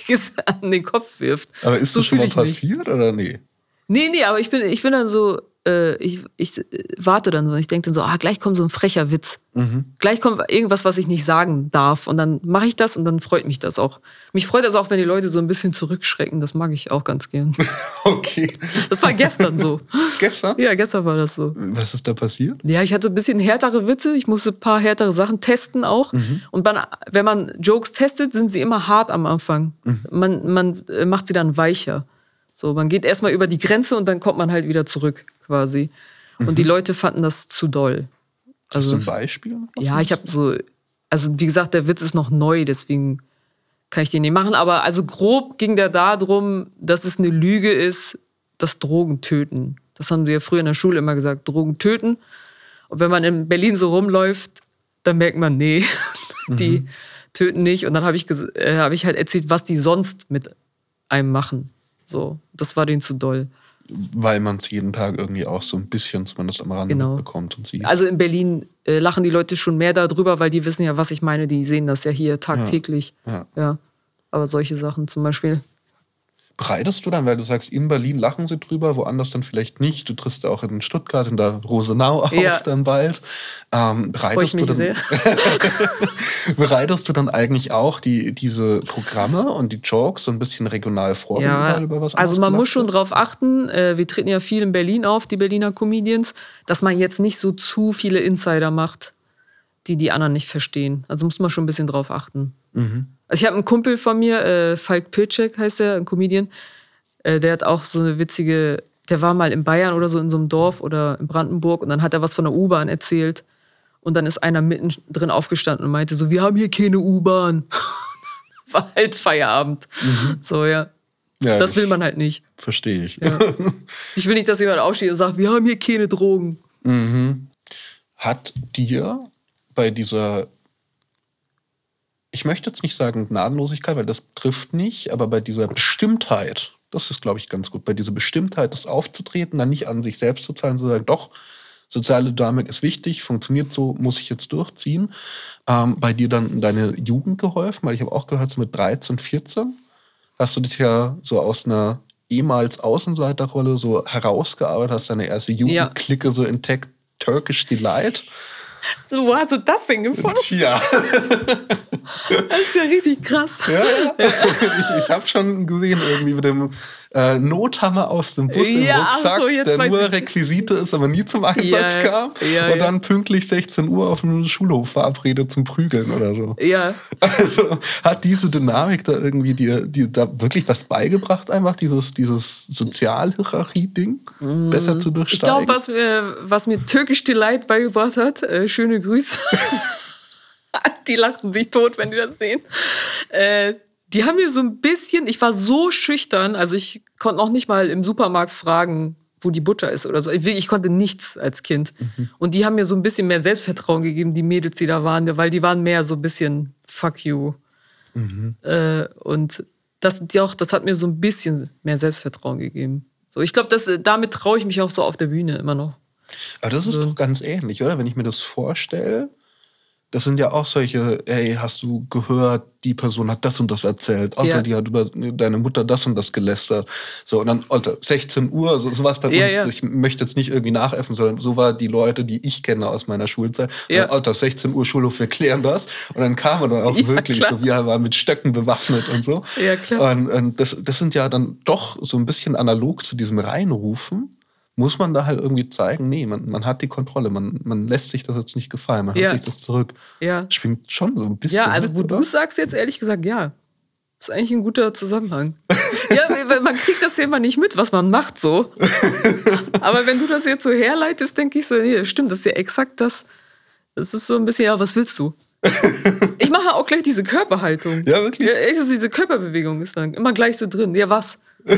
Speaker 2: an den Kopf wirft.
Speaker 3: Aber ist so das schon mal passiert oder nee?
Speaker 2: Nee, nee, aber ich bin, ich bin dann so, äh, ich, ich warte dann so. Ich denke dann so, ah, gleich kommt so ein frecher Witz. Mhm. Gleich kommt irgendwas, was ich nicht sagen darf. Und dann mache ich das und dann freut mich das auch. Mich freut das auch, wenn die Leute so ein bisschen zurückschrecken. Das mag ich auch ganz gern.
Speaker 3: Okay.
Speaker 2: Das war gestern so.
Speaker 3: Gestern?
Speaker 2: Ja, gestern war das so.
Speaker 3: Was ist da passiert?
Speaker 2: Ja, ich hatte ein bisschen härtere Witze. Ich musste ein paar härtere Sachen testen auch. Mhm. Und man, wenn man Jokes testet, sind sie immer hart am Anfang. Mhm. Man, man macht sie dann weicher. So, man geht erstmal über die Grenze und dann kommt man halt wieder zurück, quasi. Und mhm. die Leute fanden das zu doll. Also,
Speaker 3: hast du ein Beispiel?
Speaker 2: Ja, ich habe so, also wie gesagt, der Witz ist noch neu, deswegen kann ich den nicht machen. Aber also grob ging der darum, dass es eine Lüge ist, dass Drogen töten. Das haben sie ja früher in der Schule immer gesagt, Drogen töten. Und wenn man in Berlin so rumläuft, dann merkt man, nee, die mhm. töten nicht. Und dann habe ich, äh, hab ich halt erzählt, was die sonst mit einem machen. So, das war denen zu doll.
Speaker 3: Weil man es jeden Tag irgendwie auch so ein bisschen zumindest am Rande
Speaker 2: genau.
Speaker 3: mitbekommt und sieht.
Speaker 2: Also in Berlin äh, lachen die Leute schon mehr darüber, weil die wissen ja, was ich meine. Die sehen das ja hier tagtäglich.
Speaker 3: Ja, ja.
Speaker 2: Ja. Aber solche Sachen zum Beispiel.
Speaker 3: Bereitest du dann, weil du sagst, in Berlin lachen sie drüber, woanders dann vielleicht nicht. Du triffst auch in Stuttgart, in der Rosenau auf
Speaker 2: ja.
Speaker 3: dann bald. Ähm, bereitest, du dann, sehr. bereitest du dann eigentlich auch die, diese Programme und die Jokes so ein bisschen regional vor?
Speaker 2: Ja,
Speaker 3: wenn über was
Speaker 2: also man muss schon
Speaker 3: wird?
Speaker 2: drauf achten, äh, wir treten ja viel in Berlin auf, die Berliner Comedians, dass man jetzt nicht so zu viele Insider macht, die die anderen nicht verstehen. Also muss man schon ein bisschen drauf achten. Mhm. Also ich habe einen Kumpel von mir, äh, Falk Pilczek heißt er, ein Comedian, äh, der hat auch so eine witzige, der war mal in Bayern oder so in so einem Dorf oder in Brandenburg und dann hat er was von der U-Bahn erzählt Und dann ist einer mittendrin aufgestanden und meinte so, wir haben hier keine U-Bahn. War halt Feierabend. Mhm. So, ja. ja. Das will man halt nicht.
Speaker 3: Verstehe ich.
Speaker 2: Ja. Ich will nicht, dass jemand aufsteht und sagt, wir haben hier keine Drogen.
Speaker 3: Mhm. Hat dir bei dieser, ich möchte jetzt nicht sagen Gnadenlosigkeit, weil das trifft nicht, aber bei dieser Bestimmtheit, das ist, glaube ich, ganz gut, bei dieser Bestimmtheit, das aufzutreten, dann nicht an sich selbst zu zahlen, zu sagen, doch, soziale Dynamik ist wichtig, funktioniert so, muss ich jetzt durchziehen. Ähm, bei dir dann in deine Jugend geholfen, weil ich habe auch gehört, so mit dreizehn, vierzehn hast du dich ja so aus einer ehemals Außenseiterrolle so herausgearbeitet, hast deine erste Jugendklicke ja. so entdeckt, Turkish Delight.
Speaker 2: So, wo hast du das denn gefunden?
Speaker 3: Tja.
Speaker 2: Das ist ja richtig krass.
Speaker 3: Ja, ja. Ich, ich habe schon gesehen, irgendwie mit dem äh, Nothammer aus dem Bus im
Speaker 2: ja,
Speaker 3: Rucksack,
Speaker 2: so,
Speaker 3: der nur Requisite ist, aber nie zum Einsatz
Speaker 2: ja,
Speaker 3: kam.
Speaker 2: Ja,
Speaker 3: und
Speaker 2: ja.
Speaker 3: dann pünktlich sechzehn Uhr auf dem Schulhof verabredet zum Prügeln oder so.
Speaker 2: Ja.
Speaker 3: Also hat diese Dynamik da irgendwie dir, dir da wirklich was beigebracht, einfach dieses, dieses Sozialhierarchie-Ding mm. besser zu durchsteigen?
Speaker 2: Ich glaube, was mir, was mir Turkish Delight beigebracht hat, äh, schöne Grüße. Die lachten sich tot, wenn die das sehen. Äh, die haben mir so ein bisschen, ich war so schüchtern, also ich konnte noch nicht mal im Supermarkt fragen, wo die Butter ist oder so. Ich, ich konnte nichts als Kind. Mhm. Und die haben mir so ein bisschen mehr Selbstvertrauen gegeben, die Mädels, die da waren, weil die waren mehr so ein bisschen fuck you. Mhm. Äh, und das, die auch, das hat mir so ein bisschen mehr Selbstvertrauen gegeben. So, ich glaube, damit traue ich mich auch so auf der Bühne immer noch.
Speaker 3: Aber das ist so. Doch ganz ähnlich, oder? Wenn ich mir das vorstelle, das sind ja auch solche, ey, hast du gehört, die Person hat das und das erzählt, Alter, ja. die hat über deine Mutter das und das gelästert. So, und dann, Alter, sechzehn Uhr, so, so war es bei
Speaker 2: ja,
Speaker 3: uns,
Speaker 2: ja.
Speaker 3: ich möchte jetzt nicht irgendwie nachäffen, sondern so war die Leute, die ich kenne aus meiner Schulzeit.
Speaker 2: Ja.
Speaker 3: Dann, Alter, sechzehn Uhr Schulhof, wir klären das. Und dann kam man dann auch ja, wirklich, klar. so, wir waren mit Stöcken bewaffnet und so.
Speaker 2: Ja, klar.
Speaker 3: Und, und das, das sind ja dann doch so ein bisschen analog zu diesem Reinrufen. Muss man da halt irgendwie zeigen, nee, man, man hat die Kontrolle, man, man lässt sich das jetzt nicht gefallen, man
Speaker 2: ja.
Speaker 3: hat sich das zurück.
Speaker 2: Ja.
Speaker 3: Schwingt schon so ein bisschen.
Speaker 2: Ja, also
Speaker 3: mit,
Speaker 2: wo
Speaker 3: oder?
Speaker 2: du sagst jetzt ehrlich gesagt, ja. Das ist eigentlich ein guter Zusammenhang. Ja, weil man kriegt das ja immer nicht mit, was man macht so. Aber wenn du das jetzt so herleitest, denke ich so, nee, stimmt, das ist ja exakt das. Das ist so ein bisschen, ja, was willst du? Ich mache auch gleich diese Körperhaltung.
Speaker 3: Ja, wirklich?
Speaker 2: Ja, echt, diese Körperbewegung ist dann immer gleich so drin. Ja, was?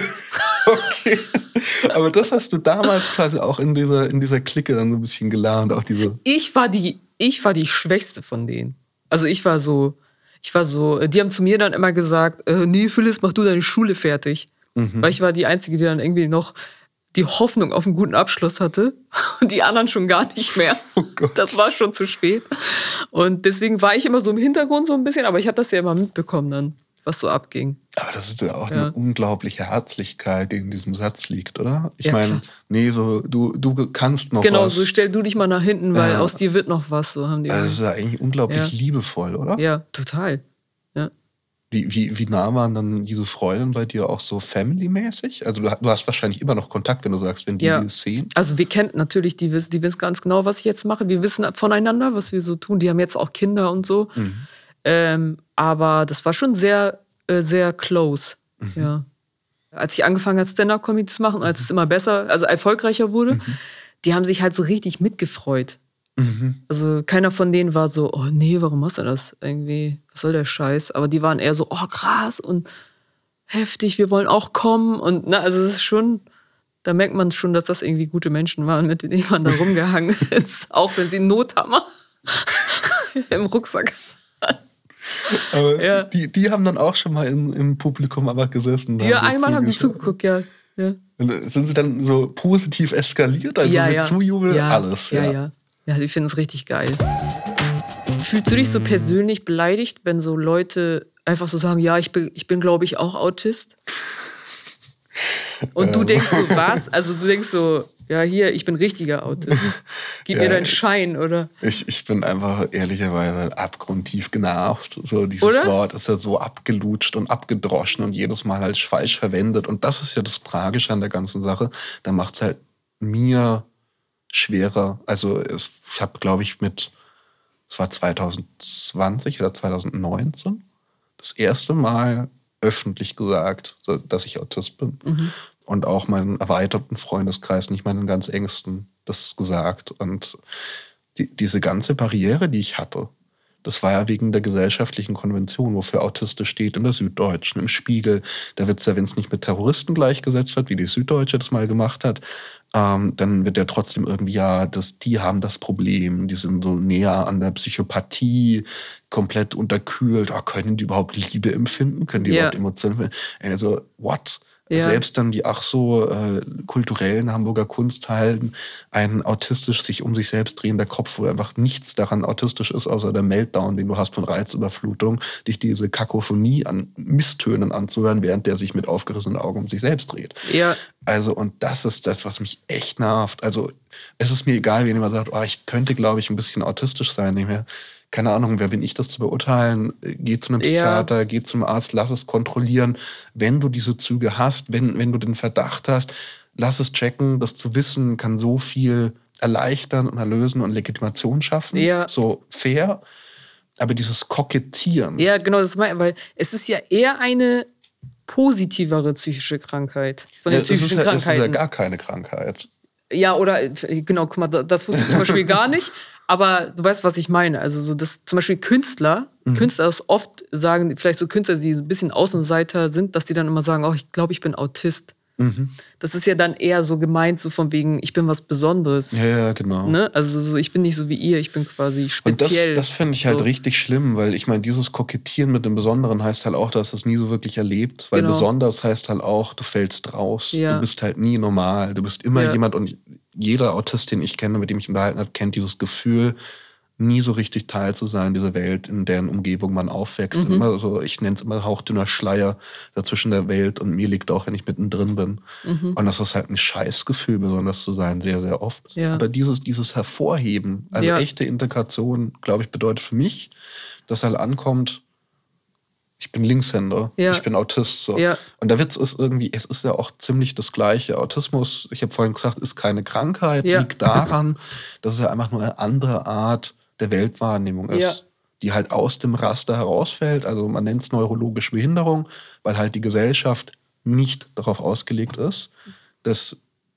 Speaker 3: Okay. Aber das hast du damals quasi auch in dieser, in dieser Clique dann so ein bisschen gelernt. Auch diese
Speaker 2: ich war die, ich war die Schwächste von denen. Also ich war so, ich war so, die haben zu mir dann immer gesagt, äh, nee, Phyllis, mach du deine Schule fertig. Mhm. Weil ich war die Einzige, die dann irgendwie noch die Hoffnung auf einen guten Abschluss hatte. Und die anderen schon gar nicht mehr.
Speaker 3: Oh Gott.
Speaker 2: Das war schon zu spät. Und deswegen war ich immer so im Hintergrund so ein bisschen, aber ich habe das ja immer mitbekommen dann, was so abging.
Speaker 3: Aber das ist ja auch
Speaker 2: ja.
Speaker 3: eine unglaubliche Herzlichkeit, die in diesem Satz liegt, oder? Ich
Speaker 2: ja,
Speaker 3: meine, nee, so, du, du kannst noch
Speaker 2: genau,
Speaker 3: was.
Speaker 2: Genau, so stell du dich mal nach hinten, weil äh, aus dir wird noch was. So haben die
Speaker 3: also das ist ja eigentlich unglaublich
Speaker 2: ja.
Speaker 3: liebevoll, oder?
Speaker 2: Ja, total. Ja.
Speaker 3: Wie, wie, wie nah waren dann diese Freundinnen bei dir auch so family-mäßig? Also du, du hast wahrscheinlich immer noch Kontakt, wenn du sagst, wenn die
Speaker 2: ja.
Speaker 3: das sehen.
Speaker 2: Also wir kennen natürlich, die wissen, die wissen ganz genau, was ich jetzt mache. Wir wissen voneinander, was wir so tun. Die haben jetzt auch Kinder und so. Mhm. Ähm, aber das war schon sehr, äh, sehr close. Mhm. Ja. Als ich angefangen habe, Stand-Up-Comedy zu machen, als mhm. es immer besser, also erfolgreicher wurde, mhm. die haben sich halt so richtig mitgefreut. Mhm. Also keiner von denen war so, oh nee, warum machst du das? Irgendwie, was soll der Scheiß? Aber die waren eher so, oh krass und heftig, wir wollen auch kommen. Und na, also es ist schon, da merkt man schon, dass das irgendwie gute Menschen waren, mit denen man da rumgehangen ist. Auch wenn sie einen Nothammer im Rucksack hatten.
Speaker 3: Aber ja. die, die haben dann auch schon mal in, im Publikum aber gesessen.
Speaker 2: Die einmal haben die zugeguckt, ja. ja.
Speaker 3: Sind sie dann so positiv eskaliert? Also
Speaker 2: ja,
Speaker 3: mit
Speaker 2: ja.
Speaker 3: Zujubel,
Speaker 2: ja,
Speaker 3: alles.
Speaker 2: Ja,
Speaker 3: ja.
Speaker 2: ja. Ja, die finden es richtig geil. Fühlst du dich so persönlich beleidigt, wenn so Leute einfach so sagen, ja, ich bin, ich bin glaube ich, auch Autist? Und du denkst so, was? Also du denkst so, ja, hier, ich bin richtiger Autist. Gib ja, mir deinen Schein, oder?
Speaker 3: Ich, ich bin einfach ehrlicherweise abgrundtief genervt. So dieses
Speaker 2: oder?
Speaker 3: Wort ist ja so abgelutscht und abgedroschen und jedes Mal halt falsch verwendet. Und das ist ja das Tragische an der ganzen Sache. Da macht es halt mir schwerer. Also es, ich habe, glaube ich, mit, es war zwanzig zwanzig oder zwanzig neunzehn, das erste Mal öffentlich gesagt, dass ich Autist bin. Mhm. Und auch meinen erweiterten Freundeskreis, nicht meinen ganz engsten, das gesagt. Und die, diese ganze Barriere, die ich hatte, das war ja wegen der gesellschaftlichen Konvention, wofür autistisch steht, in der Süddeutschen, im Spiegel. Da wird es ja, wenn es nicht mit Terroristen gleichgesetzt wird, wie die Süddeutsche das mal gemacht hat, ähm, dann wird ja trotzdem irgendwie, ja, das, die haben das Problem, die sind so näher an der Psychopathie, komplett unterkühlt. Oh, können die überhaupt Liebe empfinden? Können die
Speaker 2: Ja.
Speaker 3: überhaupt Emotionen empfinden? Also, what?
Speaker 2: Ja.
Speaker 3: Selbst dann die ach so äh, kulturellen Hamburger Kunsthallen, ein autistisch sich um sich selbst drehender Kopf, wo einfach nichts daran autistisch ist, außer der Meltdown, den du hast von Reizüberflutung, dich diese Kakophonie an Misstönen anzuhören, während der sich mit aufgerissenen Augen um sich selbst dreht.
Speaker 2: Ja.
Speaker 3: Also, und das ist das, was mich echt nervt. Also, es ist mir egal, wenn jemand sagt, oh, ich könnte, glaube ich, ein bisschen autistisch sein. Nicht mehr. Keine Ahnung, wer bin ich, das zu beurteilen? Geh zu einem Psychiater, ja. geh zum Arzt, lass es kontrollieren. Wenn du diese Züge hast, wenn, wenn du den Verdacht hast, lass es checken. Das zu wissen kann so viel erleichtern und erlösen und Legitimation schaffen.
Speaker 2: Ja.
Speaker 3: So fair. Aber dieses Kokettieren.
Speaker 2: Ja, genau, das meine ich, weil es ist ja eher eine positivere psychische Krankheit. Von den
Speaker 3: ja,
Speaker 2: psychischen
Speaker 3: es ist ja,
Speaker 2: Krankheiten.
Speaker 3: Es ist ja gar keine Krankheit.
Speaker 2: Ja, oder, genau, guck mal, das wusste ich zum Beispiel gar nicht. Aber du weißt, was ich meine. Also so, dass zum Beispiel Künstler, mhm. Künstler das oft sagen, vielleicht so Künstler, die ein bisschen Außenseiter sind, dass die dann immer sagen, oh, ich glaube, ich bin Autist. Mhm. Das ist ja dann eher so gemeint, so von wegen, ich bin was Besonderes.
Speaker 3: Ja, ja, genau.
Speaker 2: Ne? Also so, ich bin nicht so wie ihr, ich bin quasi speziell.
Speaker 3: Und das, das finde ich halt so richtig schlimm, weil ich meine, dieses Kokettieren mit dem Besonderen heißt halt auch, dass das nie so wirklich erlebt. Weil genau. besonders heißt halt auch, du fällst raus. Ja. Du bist halt nie normal. Du bist immer ja. jemand und jeder Autist, den ich kenne, mit dem ich unterhalten habe, kennt dieses Gefühl, nie so richtig Teil zu sein, dieser Welt, in deren Umgebung man aufwächst. Mhm. Immer so, ich nenne es immer hauchdünner Schleier dazwischen der Welt und mir liegt auch, wenn ich mittendrin bin. Mhm. Und das ist halt ein Scheißgefühl, besonders zu sein, sehr, sehr oft. Ja. Aber dieses, dieses Hervorheben, also ja. echte Integration, glaube ich, bedeutet für mich, dass halt ankommt, ich bin Linkshänder, ja. ich bin Autist. So. Ja. Und der Witz ist irgendwie, es ist ja auch ziemlich das Gleiche. Autismus, ich habe vorhin gesagt, ist keine Krankheit, ja. liegt daran, dass es ja einfach nur eine andere Art der Weltwahrnehmung ist, ja. die halt aus dem Raster herausfällt. Also man nennt es neurologische Behinderung, weil halt die Gesellschaft nicht darauf ausgelegt ist, das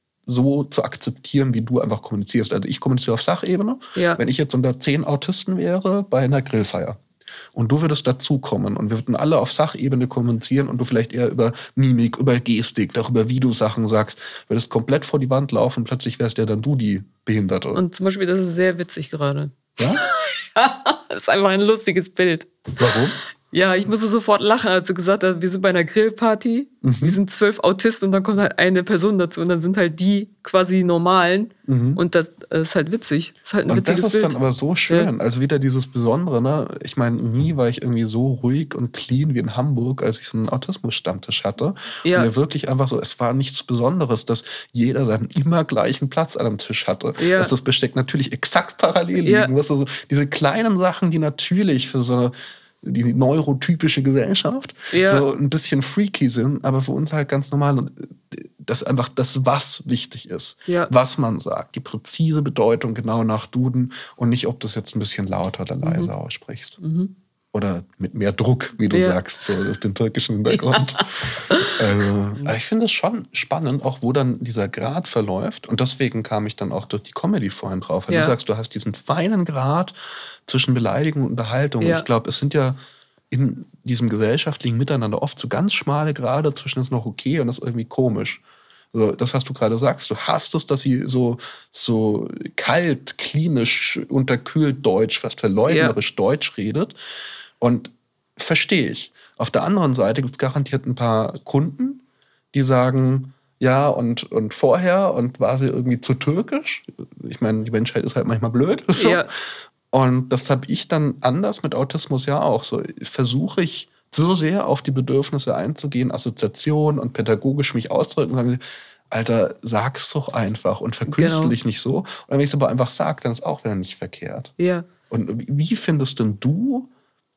Speaker 3: so zu akzeptieren, wie du einfach kommunizierst. Also ich kommuniziere auf Sachebene. Ja. Wenn ich jetzt unter zehn Autisten wäre bei einer Grillfeier, und du würdest dazukommen und wir würden alle auf Sachebene kommunizieren und du vielleicht eher über Mimik, über Gestik, darüber, wie du Sachen sagst, würdest komplett vor die Wand laufen und plötzlich wärst ja dann du die Behinderte.
Speaker 2: Und zum Beispiel, das ist sehr witzig gerade.
Speaker 3: Ja?
Speaker 2: Ja, das ist einfach ein lustiges Bild.
Speaker 3: Warum?
Speaker 2: Ja, ich musste sofort lachen, als du gesagt hast, wir sind bei einer Grillparty, mhm. wir sind zwölf Autisten und dann kommt halt eine Person dazu und dann sind halt die quasi Normalen mhm. und das, das ist halt witzig. Das ist halt ein und witziges
Speaker 3: das ist
Speaker 2: Bild.
Speaker 3: Dann aber so schön, ja. also wieder dieses Besondere, ne? Ich meine, nie war ich irgendwie so ruhig und clean wie in Hamburg, als ich so einen Autismus-Stammtisch hatte. Ja. Und mir wirklich einfach so, es war nichts Besonderes, dass jeder seinen immer gleichen Platz an einem Tisch hatte. Ja. Dass das Besteck natürlich exakt parallel
Speaker 2: ja.
Speaker 3: liegen. Weißt du, so diese kleinen Sachen, die natürlich für so eine die neurotypische Gesellschaft, ja. so ein bisschen freaky sind, aber für uns halt ganz normal. Und das ist einfach das, was wichtig ist. Ja. Was man sagt. Die präzise Bedeutung genau nach Duden und nicht, ob du es jetzt ein bisschen lauter oder leiser mhm. aussprichst. Mhm. Oder mit mehr Druck, wie du ja. sagst, so auf den türkischen Hintergrund. Ja. Also, ich finde es schon spannend, auch wo dann dieser Grad verläuft. Und deswegen kam ich dann auch durch die Comedy vorhin drauf. Weil ja. du sagst, du hast diesen feinen Grad zwischen Beleidigung und Unterhaltung. Ja. Und ich glaube, es sind ja in diesem gesellschaftlichen Miteinander oft so ganz schmale Grade zwischen das noch okay und das irgendwie komisch. Also das, was du gerade sagst, du hast es, dass sie so, so kalt, klinisch, unterkühlt Deutsch, fast verleugnerisch ja. Deutsch redet. Und verstehe ich. Auf der anderen Seite gibt es garantiert ein paar Kunden, die sagen, ja, und, und vorher und war sie irgendwie zu türkisch. Ich meine, die Menschheit ist halt manchmal blöd. So. Ja. Und das habe ich dann anders mit Autismus ja auch. So versuche ich so sehr auf die Bedürfnisse einzugehen, Assoziation und pädagogisch mich auszudrücken, sagen sie, Alter, sag's doch einfach und verkünstle dich genau. nicht so. Und wenn ich es aber einfach sage, dann ist auch wieder nicht verkehrt.
Speaker 2: Ja.
Speaker 3: Und wie findest denn du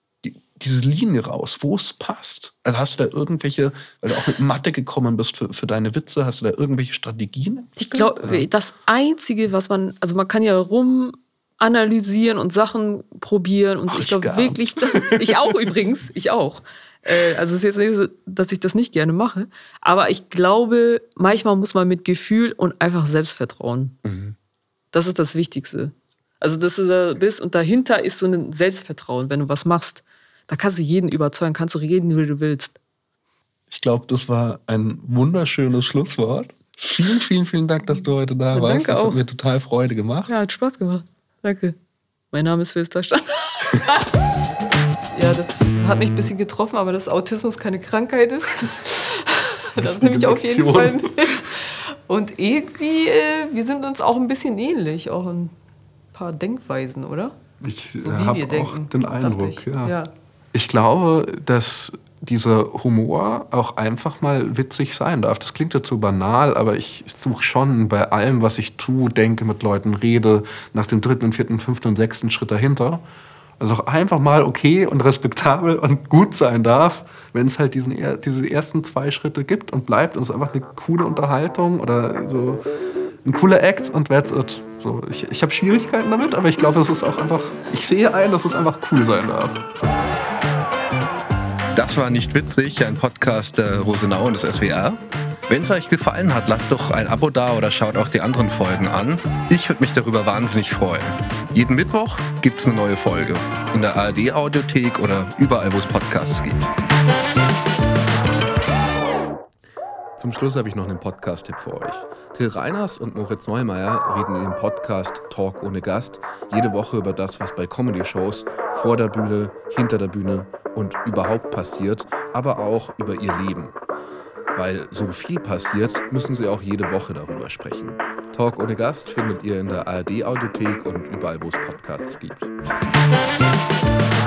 Speaker 3: diese Linie raus, wo es passt? Also hast du da irgendwelche, weil du auch mit Mathe gekommen bist für, für deine Witze, hast du da irgendwelche Strategien?
Speaker 2: Ich glaube, das Einzige, was man, also man kann ja rum analysieren und Sachen probieren und so.
Speaker 3: Ach,
Speaker 2: ich glaube wirklich, ich auch übrigens, ich auch. Äh, also es ist jetzt nicht so, dass ich das nicht gerne mache, aber ich glaube, manchmal muss man mit Gefühl und einfach Selbstvertrauen. Mhm. Das ist das Wichtigste. Also, dass du da bist und dahinter ist so ein Selbstvertrauen, wenn du was machst. Da kannst du jeden überzeugen, kannst du reden, wie du willst.
Speaker 3: Ich glaube, das war ein wunderschönes Schlusswort. Vielen, vielen, vielen Dank, dass du heute da
Speaker 2: Ja,
Speaker 3: warst.
Speaker 2: danke
Speaker 3: Das
Speaker 2: auch.
Speaker 3: hat mir total Freude gemacht.
Speaker 2: Ja, hat Spaß gemacht. Danke. Mein Name ist Phil Stand. Ja, das hat mich ein bisschen getroffen, aber dass Autismus keine Krankheit ist. Das nehme ich auf jeden
Speaker 3: Lektion.
Speaker 2: Fall mit. Und irgendwie, äh, wir sind uns auch ein bisschen ähnlich, auch ein paar Denkweisen, oder?
Speaker 3: Ich
Speaker 2: So wie
Speaker 3: habe
Speaker 2: wir
Speaker 3: auch
Speaker 2: denken,
Speaker 3: den
Speaker 2: dachte
Speaker 3: Eindruck,
Speaker 2: ich.
Speaker 3: ja.
Speaker 2: Ja.
Speaker 3: Ich glaube, dass dieser Humor auch einfach mal witzig sein darf. Das klingt jetzt so banal, aber ich suche schon bei allem, was ich tue, denke, mit Leuten rede, nach dem dritten und vierten, fünften und sechsten Schritt dahinter. Also auch einfach mal okay und respektabel und gut sein darf, wenn es halt diesen, diese ersten zwei Schritte gibt und bleibt und es ist einfach eine coole Unterhaltung oder so ein cooler Act und that's it. So, ich ich habe Schwierigkeiten damit, aber ich glaube, es ist auch einfach, ich sehe ein, dass es einfach cool sein darf. Das war Nicht Witzig, ein Podcast der Rosenau und des S W R. Wenn es euch gefallen hat, lasst doch ein Abo da oder schaut auch die anderen Folgen an. Ich würde mich darüber wahnsinnig freuen. Jeden Mittwoch gibt es eine neue Folge. In der A R D-Audiothek oder überall, wo es Podcasts gibt. Zum Schluss habe ich noch einen Podcast-Tipp für euch. Till Reiners und Moritz Neumeier reden in dem Podcast Talk ohne Gast jede Woche über das, was bei Comedy-Shows vor der Bühne, hinter der Bühne und überhaupt passiert, aber auch über ihr Leben. Weil so viel passiert, müssen sie auch jede Woche darüber sprechen. Talk ohne Gast findet ihr in der A R D-Audiothek und überall, wo es Podcasts gibt.